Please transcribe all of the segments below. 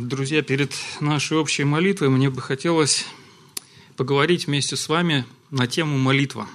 Друзья, перед нашей общей молитвой мне бы хотелось поговорить вместе с вами на тему молитва.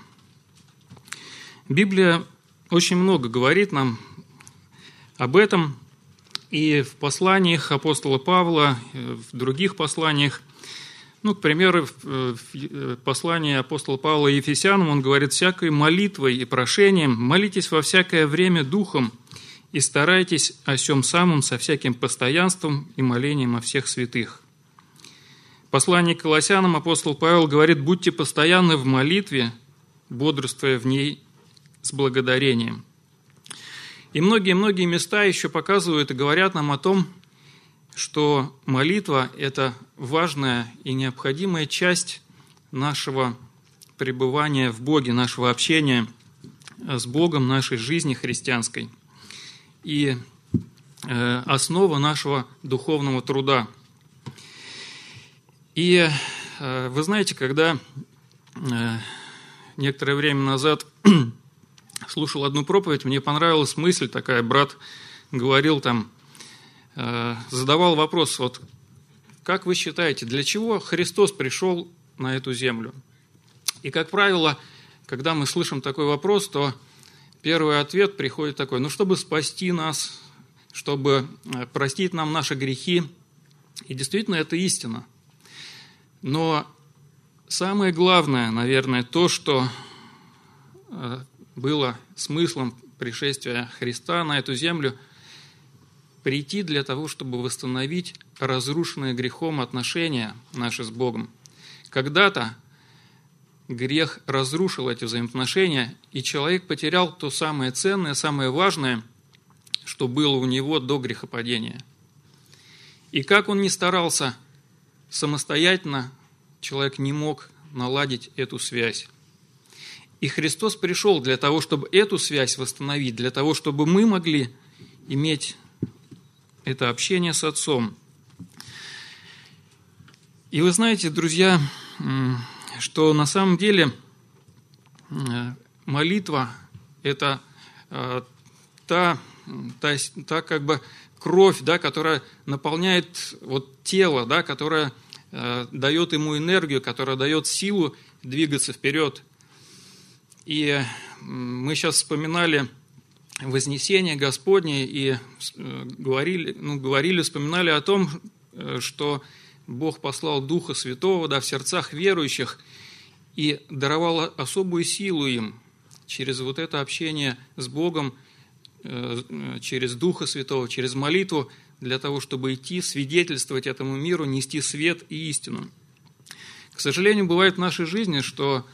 Библия очень много говорит нам об этом, и в посланиях апостола Павла, в других посланиях, к примеру, в послании апостола Павла Ефесянам он говорит: «Всякой молитвой и прошением молитесь во всякое время духом, и старайтесь о сем самом со всяким постоянством и молением о всех святых». В послании к Колоссянам апостол Павел говорит: «Будьте постоянны в молитве, бодрствуя в ней с благодарением». И многие-многие места еще показывают и говорят нам о том, что молитва – это важная и необходимая часть нашего пребывания в Боге, нашего общения с Богом, нашей жизни христианской и основа нашего духовного труда. И вы знаете, когда некоторое время назад слушал одну проповедь, мне понравилась мысль такая, брат говорил там, задавал вопрос: вот как вы считаете, для чего Христос пришел на эту землю? И, как правило, когда мы слышим такой вопрос, то первый ответ приходит такой: чтобы спасти нас, чтобы простить нам наши грехи. И действительно, это истина. Но самое главное, наверное, то, что было смыслом пришествия Христа на эту землю, прийти для того, чтобы восстановить разрушенные грехом отношения наши с Богом. Когда-то грех разрушил эти взаимоотношения, и человек потерял то самое ценное, самое важное, что было у него до грехопадения. И как он ни старался самостоятельно, человек не мог наладить эту связь. И Христос пришел для того, чтобы эту связь восстановить, для того, чтобы мы могли иметь это общение с Отцом. И вы знаете, друзья, что на самом деле молитва – это та как бы кровь, которая наполняет тело, которая дает ему энергию, которая дает силу двигаться вперед. И мы сейчас вспоминали Вознесение Господне и вспоминали о том, что Бог послал Духа Святого в сердцах верующих и даровал особую силу им через это общение с Богом, через Духа Святого, через молитву, для того, чтобы идти, свидетельствовать этому миру, нести свет и истину. К сожалению, бывает в нашей жизни, что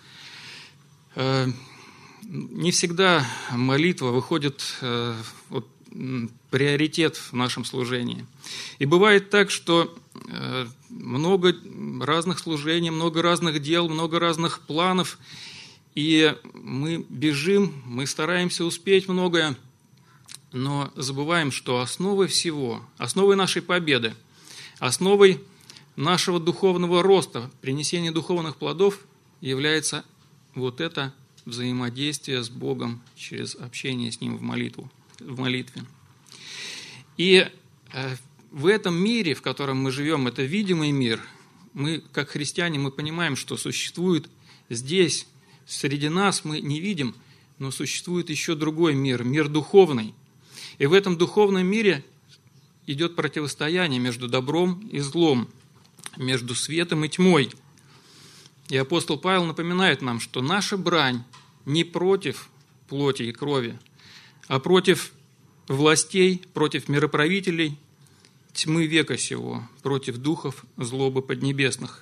не всегда молитва выходит приоритет в нашем служении. И бывает так, что много разных служений, много разных дел, много разных планов, и мы бежим, мы стараемся успеть многое, но забываем, что основой всего, основой нашей победы, основой нашего духовного роста, принесения духовных плодов является это взаимодействие с Богом через общение с Ним в молитве. И в этом мире, в котором мы живем, это видимый мир, мы, как христиане, мы понимаем, что существует здесь, среди нас мы не видим, но существует еще другой мир, мир духовный. И в этом духовном мире идет противостояние между добром и злом, между светом и тьмой. И апостол Павел напоминает нам, что наша брань не против плоти и крови, а против властей, против мироправителей тьмы века сего, против духов злобы поднебесных.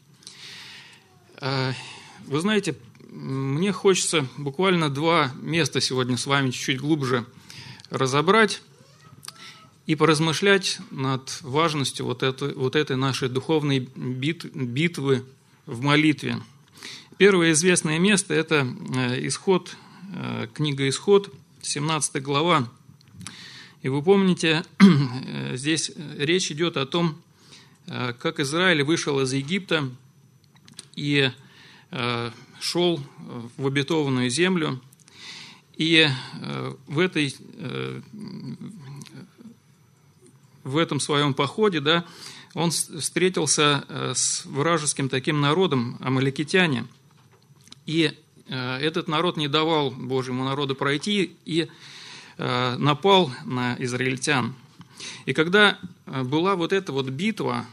Вы знаете, мне хочется буквально 2 места сегодня с вами чуть-чуть глубже разобрать и поразмышлять над важностью этой нашей духовной битвы в молитве. Первое известное место – это Исход, книга Исход, 17 глава. И вы помните, здесь речь идет о том, как Израиль вышел из Египта и шел в обетованную землю. И в в этом своем походе, да, он встретился с вражеским таким народом, амаликитяне, и этот народ не давал Божьему народу пройти и напал на израильтян. И когда была вот эта вот битва,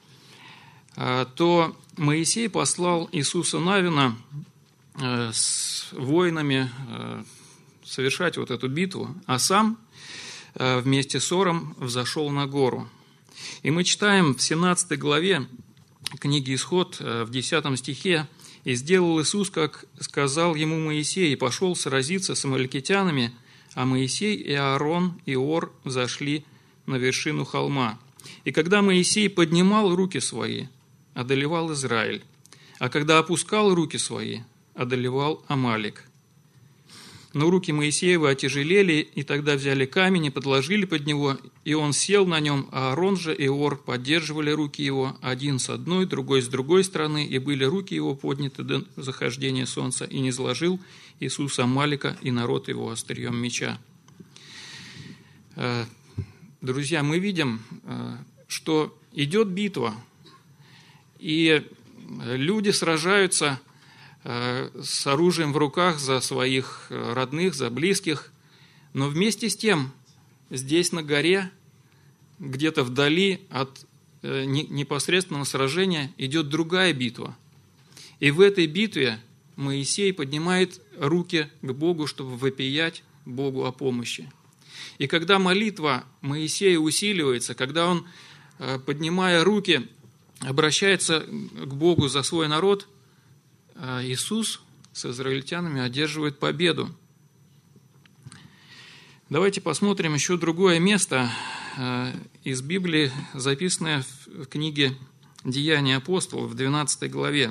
то Моисей послал Иисуса Навина с воинами совершать вот эту битву, а сам вместе с Ором взошел на гору. И мы читаем в 17 главе книги Исход, в 10 стихе: «И сделал Иисус, как сказал ему Моисей, и пошел сразиться с амаликитянами, а Моисей и Аарон и Ор взошли на вершину холма. И когда Моисей поднимал руки свои, одолевал Израиль, а когда опускал руки свои, одолевал Амалик. Но руки Моисеева отяжелели, и тогда взяли камень и подложили под него, и он сел на нем, а Аарон же и Ор поддерживали руки его, один с одной, другой с другой стороны, и были руки его подняты до захождения солнца, и не сложил Иисус Амалика и народ его острием меча». Друзья, мы видим, что идет битва, и люди сражаются с оружием в руках за своих родных, за близких, но вместе с тем здесь на горе, где-то вдали от непосредственного сражения, идет другая битва. И в этой битве Моисей поднимает руки к Богу, чтобы вопиять Богу о помощи. И когда молитва Моисея усиливается, когда он, поднимая руки, обращается к Богу за свой народ, Иисус с израильтянами одерживает победу. Давайте посмотрим еще другое место из Библии, записанное в книге «Деяния апостолов» в 12 главе.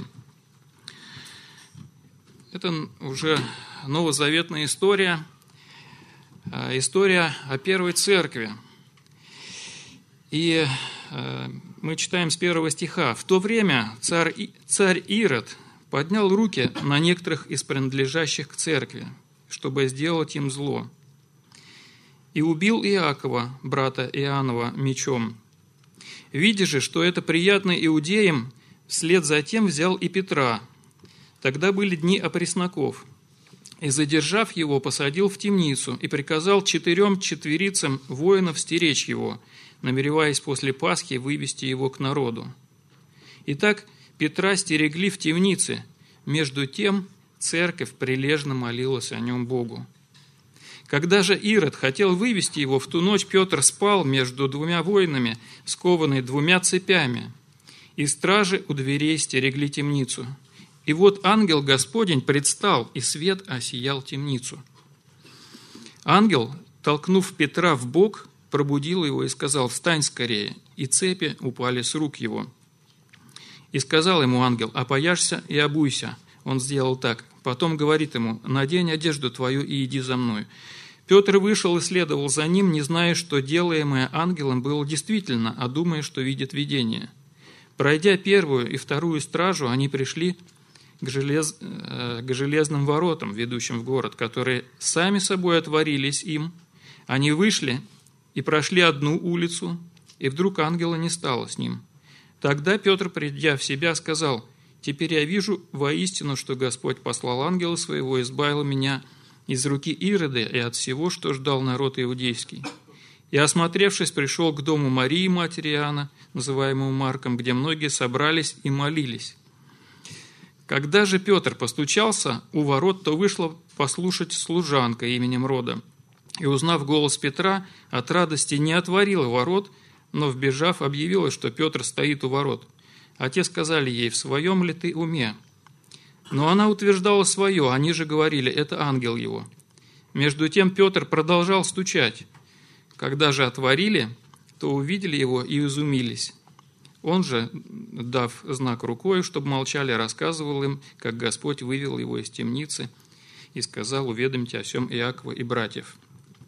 Это уже новозаветная история, история о первой церкви. И мы читаем с 1 стиха. «В то время царь Ирод поднял руки на некоторых из принадлежащих к церкви, чтобы сделать им зло, и убил Иакова, брата Иоаннова, мечом. Видя же, что это приятно иудеям, вслед за тем взял и Петра. Тогда были дни опресноков. И, задержав его, посадил в темницу и приказал 4 четверицам воинов стеречь его, намереваясь после Пасхи вывести его к народу. Итак, Петра стерегли в темнице, между тем церковь прилежно молилась о нем Богу. Когда же Ирод хотел вывести его, в ту ночь Петр спал между 2 воинами, скованный 2 цепями, и стражи у дверей стерегли темницу. И вот ангел Господень предстал, и свет осиял темницу. Ангел, толкнув Петра в бок, пробудил его и сказал: «Встань скорее!» И цепи упали с рук его. И сказал ему ангел: «Опояшься и обуйся». Он сделал так. Потом говорит ему: «Надень одежду твою и иди за мной». Петр вышел и следовал за ним, не зная, что делаемое ангелом было действительно, а думая, что видит видение. Пройдя 1 и 2 стражу, они пришли к железным воротам, ведущим в город, которые сами собой отворились им. Они вышли и прошли одну улицу, и вдруг ангела не стало с ним. Тогда Петр, придя в себя, сказал: «Теперь я вижу воистину, что Господь послал ангела своего и избавил меня из руки Ирода и от всего, что ждал народ иудейский». И, осмотревшись, пришел к дому Марии, матери Иоанна, называемому Марком, где многие собрались и молились. Когда же Петр постучался у ворот, то вышла послушать служанка именем Рода. И, узнав голос Петра, от радости не отворила ворот, но, вбежав, объявила, что Петр стоит у ворот. А те сказали ей: «В своем ли ты уме?» Но она утверждала свое, они же говорили: «Это ангел его». Между тем Петр продолжал стучать. Когда же отворили, то увидели его и изумились. Он же, дав знак рукой, чтобы молчали, рассказывал им, как Господь вывел его из темницы и сказал: «Уведомьте о всем Иакова и братьев».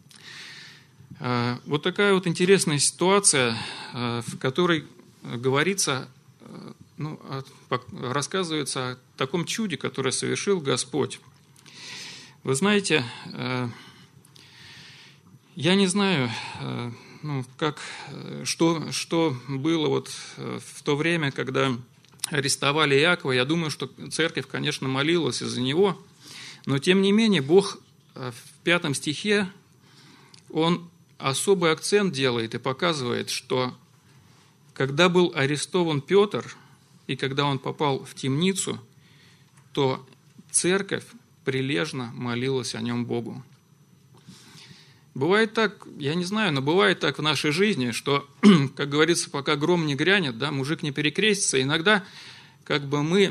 Вот такая вот интересная ситуация, в которой говорится, рассказывается о таком чуде, которое совершил Господь. Вы знаете, я не знаю, что было вот в то время, когда арестовали Иакова. Я думаю, что церковь, конечно, молилась из-за него, но тем не менее Бог в 5 стихе, Он особый акцент делает и показывает, что когда был арестован Петр и когда он попал в темницу, то церковь прилежно молилась о нем Богу. Бывает так, я не знаю, но бывает так в нашей жизни, что, как говорится, пока гром не грянет, да, мужик не перекрестится, иногда как бы мы,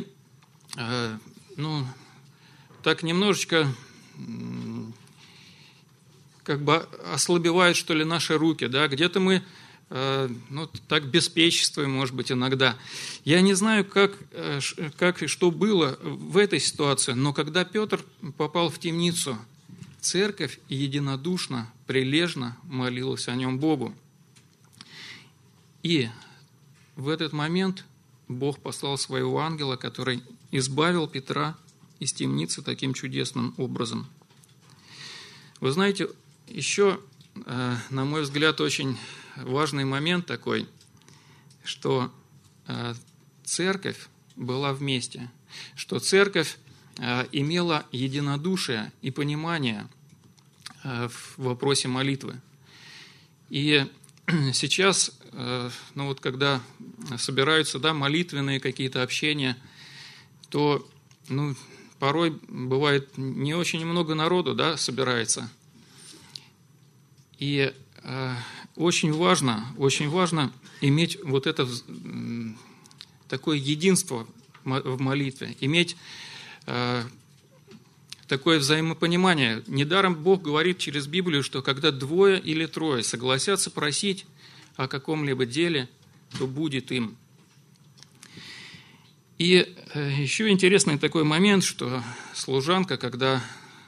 так немножечко как бы ослабевают, что ли, наши руки, да, где-то мы так беспечествуем, может быть, иногда. Я не знаю, как и что было в этой ситуации, но когда Петр попал в темницу, церковь единодушно, прилежно молилась о нем Богу. И в этот момент Бог послал своего ангела, который избавил Петра из темницы таким чудесным образом. Вы знаете, еще, на мой взгляд, очень важный момент такой, что церковь была вместе, что церковь имела единодушие и понимание в вопросе молитвы. И сейчас, когда собираются, молитвенные какие-то общения, то, порой бывает не очень много народу, собирается. И очень важно иметь вот это такое единство в молитве, иметь такое взаимопонимание. Недаром Бог говорит через Библию, что когда 2 или 3 согласятся просить о каком-либо деле, то будет им. И еще интересный такой момент, что служанка, когда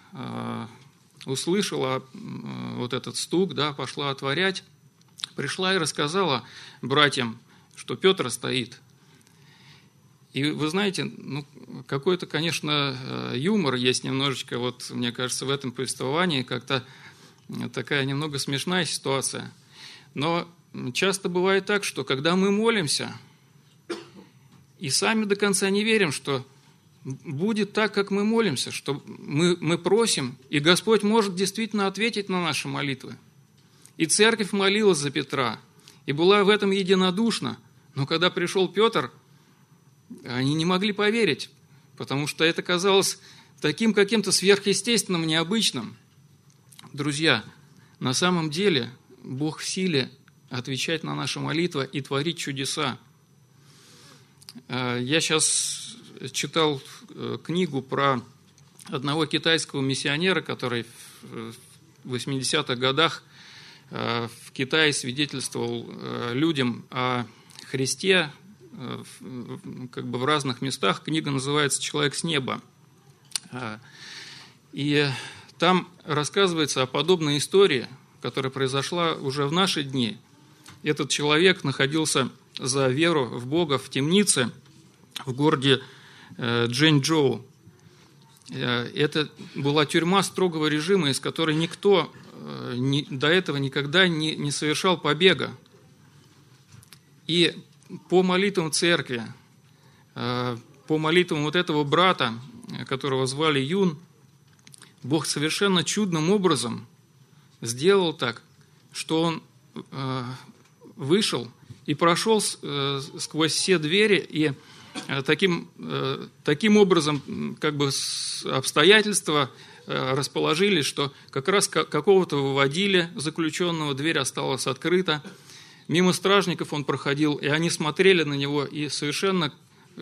услышала вот этот стук, пошла отворять, пришла и рассказала братьям, что Петр стоит. И вы знаете, какой-то, конечно, юмор есть немножечко, мне кажется, в этом повествовании, как-то такая немного смешная ситуация. Но часто бывает так, что когда мы молимся, и сами до конца не верим, что будет так, как мы молимся, что мы просим, и Господь может действительно ответить на наши молитвы. И церковь молилась за Петра, и была в этом единодушна. Но когда пришел Петр, они не могли поверить, потому что это казалось таким каким-то сверхъестественным, необычным. Друзья, на самом деле Бог в силе отвечать на наши молитвы и творить чудеса. Я сейчас читал книгу про одного китайского миссионера, который в 80-х годах в Китае свидетельствовал людям о Христе в разных местах. Книга называется «Человек с неба». И там рассказывается о подобной истории, которая произошла уже в наши дни. Этот человек находился за веру в Бога в темнице в городе Чжэньчжоу. Это была тюрьма строгого режима, из которой никто до этого никогда не совершал побега. И по молитвам церкви, по молитвам вот этого брата, которого звали Юн, Бог совершенно чудным образом сделал так, что он вышел и прошел сквозь все двери, и таким образом обстоятельства расположились, что как раз какого-то выводили заключенного, дверь осталась открыта. Мимо стражников он проходил, и они смотрели на него, и совершенно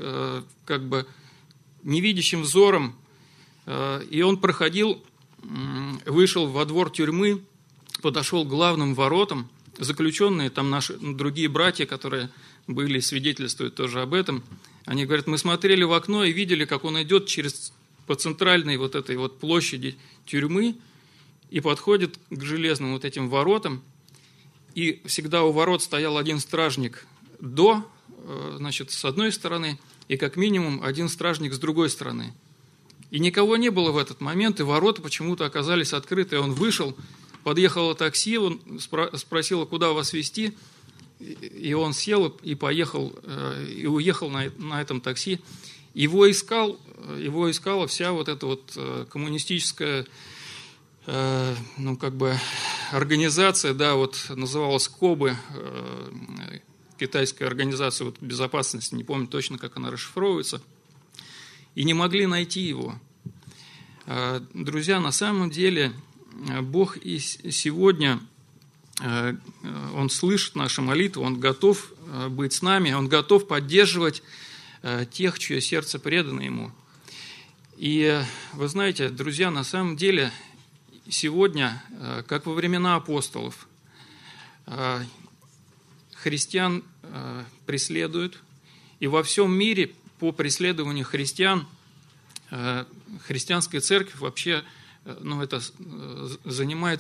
невидящим взором, и он проходил, вышел во двор тюрьмы, подошел к главным воротам. Заключенные, там наши другие братья, которые были, свидетельствуют тоже об этом, они говорят, мы смотрели в окно и видели, как он идет по центральной вот этой вот площади тюрьмы и подходит к железным вот этим воротам, и всегда у ворот стоял один стражник с одной стороны, и как минимум один стражник с другой стороны. И никого не было в этот момент, и ворота почему-то оказались открыты, и он вышел, подъехало такси, он спросил, куда вас везти, и он сел и поехал, и уехал на этом такси. Его искала вся вот эта вот коммунистическая, организация, да, вот называлась КОБы, китайская организация вот безопасности, не помню точно, как она расшифровывается, и не могли найти его. Друзья, на самом деле Бог и сегодня, Он слышит наши молитвы, Он готов быть с нами, Он готов поддерживать тех, чье сердце предано Ему. И вы знаете, друзья, на самом деле сегодня, как во времена апостолов, христиан преследуют, и во всем мире по преследованию христиан христианская церковь вообще, это занимает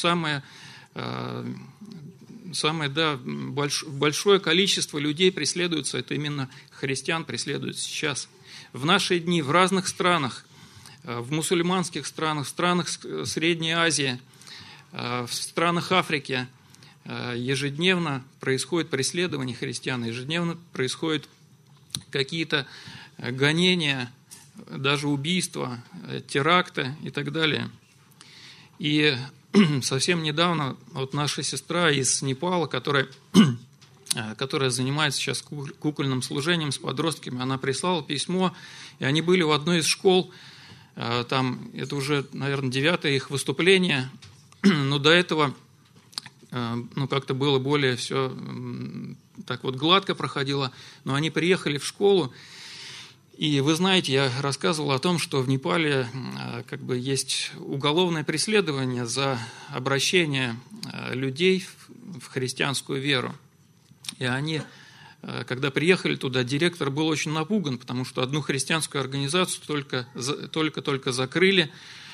большое количество людей преследуется, это именно христиан преследуют сейчас. В наши дни в разных странах, в мусульманских странах, в странах Средней Азии, в странах Африки ежедневно происходит преследование христиан, ежедневно происходят какие-то гонения, даже убийства, теракты и так далее. И совсем недавно вот наша сестра из Непала, которая занимается сейчас кукольным служением с подростками, она прислала письмо, и они были в одной из школ, там это уже, наверное, 9-е их выступление, но до этого как-то было более все так вот гладко проходило, но они приехали в школу, и вы знаете, я рассказывал о том, что в Непале есть уголовное преследование за обращение людей в христианскую веру. И они, когда приехали туда, директор был очень напуган, потому что одну христианскую организацию только закрыли,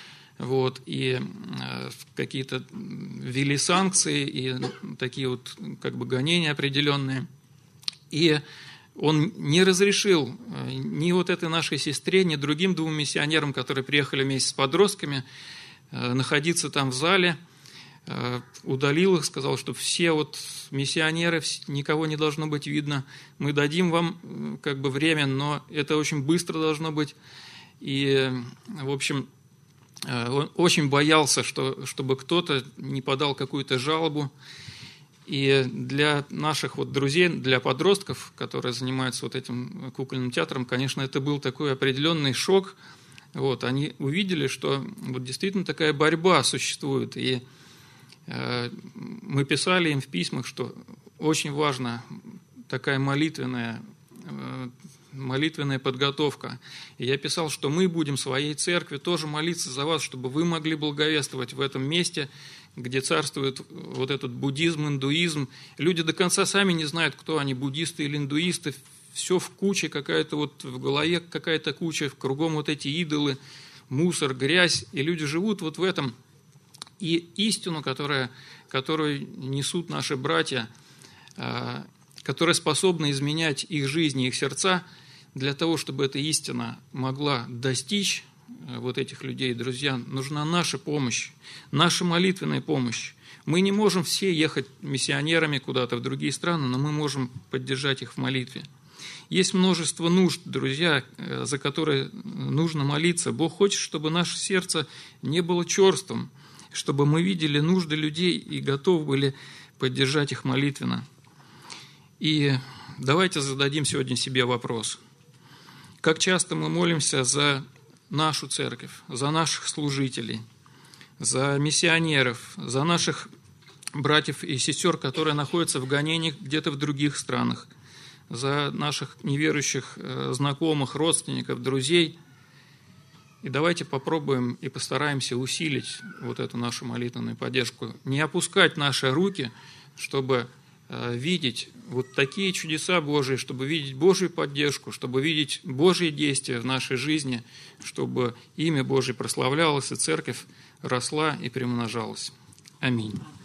и какие-то ввели санкции и такие вот гонения определенные. И он не разрешил ни вот этой нашей сестре, ни другим 2 миссионерам, которые приехали вместе с подростками, находиться там в зале, удалил их, сказал, что все вот миссионеры, никого не должно быть видно, мы дадим вам время, но это очень быстро должно быть. И, в общем, он очень боялся, чтобы кто-то не подал какую-то жалобу. И для наших друзей, для подростков, которые занимаются этим кукольным театром, конечно, это был такой определенный шок. Они увидели, что действительно такая борьба существует. И мы писали им в письмах, что очень важна такая молитвенная подготовка. И я писал, что мы будем своей церкви тоже молиться за вас, чтобы вы могли благовествовать в этом месте, где царствует вот этот буддизм, индуизм. Люди до конца сами не знают, кто они, буддисты или индуисты. Все в куче, какая-то в голове какая-то куча, кругом эти идолы, мусор, грязь. И люди живут в этом. И истину, которую несут наши братья, которая способна изменять их жизни, их сердца, для того, чтобы эта истина могла достичь этих людей, друзья, нужна наша помощь, наша молитвенная помощь. Мы не можем все ехать миссионерами куда-то в другие страны, но мы можем поддержать их в молитве. Есть множество нужд, друзья, за которые нужно молиться. Бог хочет, чтобы наше сердце не было черствым, чтобы мы видели нужды людей и готовы были поддержать их молитвенно. И давайте зададим сегодня себе вопрос. Как часто мы молимся за нашу церковь, за наших служителей, за миссионеров, за наших братьев и сестер, которые находятся в гонениях где-то в других странах, за наших неверующих знакомых, родственников, друзей. И давайте попробуем и постараемся усилить эту нашу молитвенную поддержку, не опускать наши руки, чтобы видеть такие чудеса Божии, чтобы видеть Божью поддержку, чтобы видеть Божьи действия в нашей жизни, чтобы имя Божие прославлялось, и церковь росла и приумножалась. Аминь.